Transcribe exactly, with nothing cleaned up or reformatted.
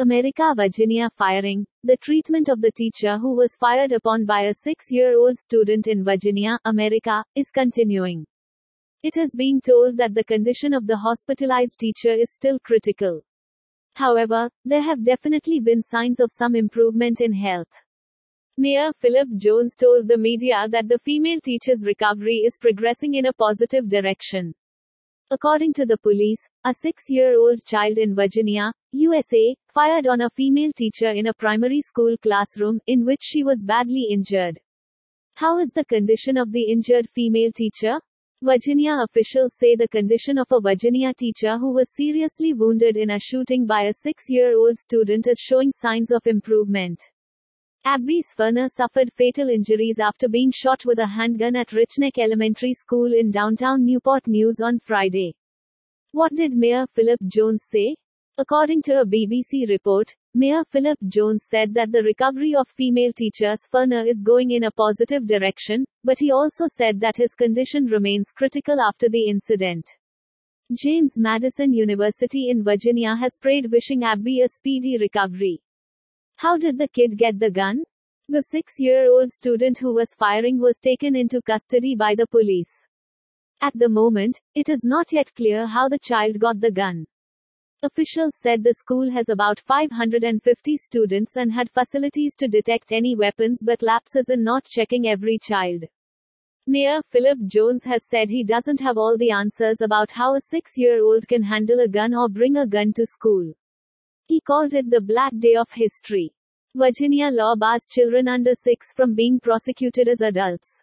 America Virginia firing. The treatment of the teacher who was fired upon by a six-year-old student in Virginia, America, is continuing. It is being told that the condition of the hospitalized teacher is still critical. However, there have definitely been signs of some improvement in health. Mayor Philip Jones told the media that the female teacher's recovery is progressing in a positive direction. According to the police, a six-year-old child in Virginia, U S A, fired on a female teacher in a primary school classroom, in which she was badly injured. How is the condition of the injured female teacher? Virginia officials say the condition of a Virginia teacher who was seriously wounded in a shooting by a six-year-old student is showing signs of improvement. Abby Sferner suffered fatal injuries after being shot with a handgun at Richneck Elementary School in downtown Newport News on Friday. What did Mayor Philip Jones say? According to a B B C report, Mayor Philip Jones said that the recovery of female teacher Sferner is going in a positive direction, but he also said that his condition remains critical after the incident. James Madison University in Virginia has prayed wishing Abby a speedy recovery. How did the kid get the gun? The six-year-old student who was firing was taken into custody by the police. At the moment, it is not yet clear how the child got the gun. Officials said the school has about five hundred fifty students and had facilities to detect any weapons but lapses in not checking every child. Mayor Philip Jones has said he doesn't have all the answers about how a six-year-old can handle a gun or bring a gun to school. He called it the Black Day of History. Virginia law bars children under six from being prosecuted as adults.